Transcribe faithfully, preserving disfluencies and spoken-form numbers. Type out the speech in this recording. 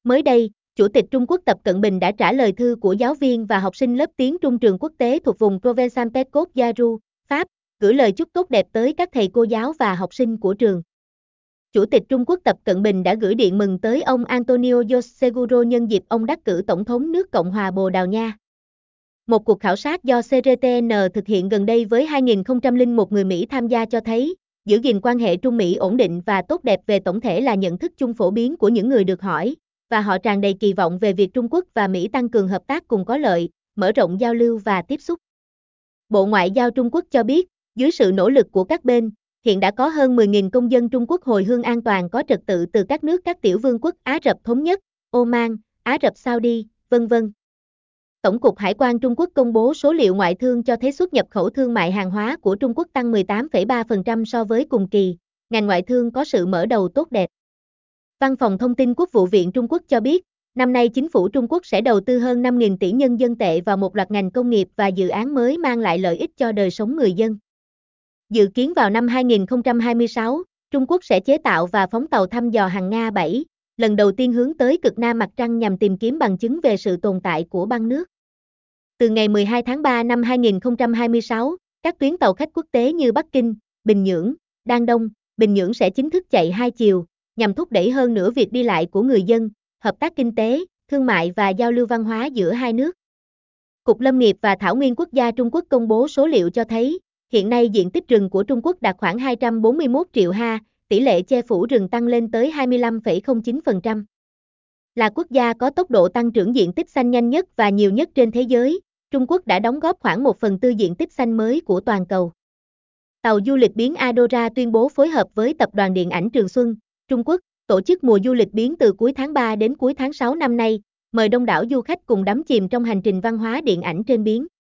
Mới đây, Chủ tịch Trung Quốc Tập Cận Bình đã trả lời thư của giáo viên và học sinh lớp tiếng Trung trường quốc tế thuộc vùng Provence-Alpes-Côte-d'Azur, Pháp, gửi lời chúc tốt đẹp tới các thầy cô giáo và học sinh của trường. Chủ tịch Trung Quốc Tập Cận Bình đã gửi điện mừng tới ông Antonio José Seguro nhân dịp ông đắc cử tổng thống nước Cộng hòa Bồ Đào Nha. Một cuộc khảo sát do xê rờ tê en thực hiện gần đây với hai nghìn không trăm lẻ một người Mỹ tham gia cho thấy, giữ gìn quan hệ Trung Mỹ ổn định và tốt đẹp về tổng thể là nhận thức chung phổ biến của những người được hỏi, và họ tràn đầy kỳ vọng về việc Trung Quốc và Mỹ tăng cường hợp tác cùng có lợi, mở rộng giao lưu và tiếp xúc. Bộ Ngoại giao Trung Quốc cho biết, dưới sự nỗ lực của các bên, hiện đã có hơn mười nghìn công dân Trung Quốc hồi hương an toàn có trật tự từ các nước các tiểu vương quốc Ả Rập Thống Nhất, Oman, Ả Rập Saudi, vân vân. Tổng cục Hải quan Trung Quốc công bố số liệu ngoại thương cho thấy xuất nhập khẩu thương mại hàng hóa của Trung Quốc tăng mười tám phẩy ba phần trăm so với cùng kỳ, ngành ngoại thương có sự mở đầu tốt đẹp. Văn phòng Thông tin Quốc vụ viện Trung Quốc cho biết, năm nay chính phủ Trung Quốc sẽ đầu tư hơn năm nghìn tỷ nhân dân tệ vào một loạt ngành công nghiệp và dự án mới mang lại lợi ích cho đời sống người dân. Dự kiến vào năm hai nghìn không trăm hai mươi sáu, Trung Quốc sẽ chế tạo và phóng tàu thăm dò hàng Nga bảy, lần đầu tiên hướng tới cực nam mặt trăng nhằm tìm kiếm bằng chứng về sự tồn tại của băng nước. Từ ngày mười hai tháng ba năm hai nghìn không trăm hai mươi sáu, các tuyến tàu khách quốc tế như Bắc Kinh, Bình Nhưỡng, Đan Đông, Bình Nhưỡng sẽ chính thức chạy hai chiều, nhằm thúc đẩy hơn nữa việc đi lại của người dân, hợp tác kinh tế, thương mại và giao lưu văn hóa giữa hai nước. Cục Lâm nghiệp và Thảo nguyên Quốc gia Trung Quốc công bố số liệu cho thấy, hiện nay diện tích rừng của Trung Quốc đạt khoảng hai trăm bốn mươi mốt triệu ha, tỷ lệ che phủ rừng tăng lên tới hai mươi lăm phẩy không chín phần trăm. Là quốc gia có tốc độ tăng trưởng diện tích xanh nhanh nhất và nhiều nhất trên thế giới, Trung Quốc đã đóng góp khoảng một phần tư diện tích xanh mới của toàn cầu. Tàu du lịch biến Adora tuyên bố phối hợp với Tập đoàn Điện ảnh Trường Xuân, Trung Quốc, tổ chức mùa du lịch biến từ cuối tháng ba đến cuối tháng sáu năm nay, mời đông đảo du khách cùng đắm chìm trong hành trình văn hóa điện ảnh trên biến.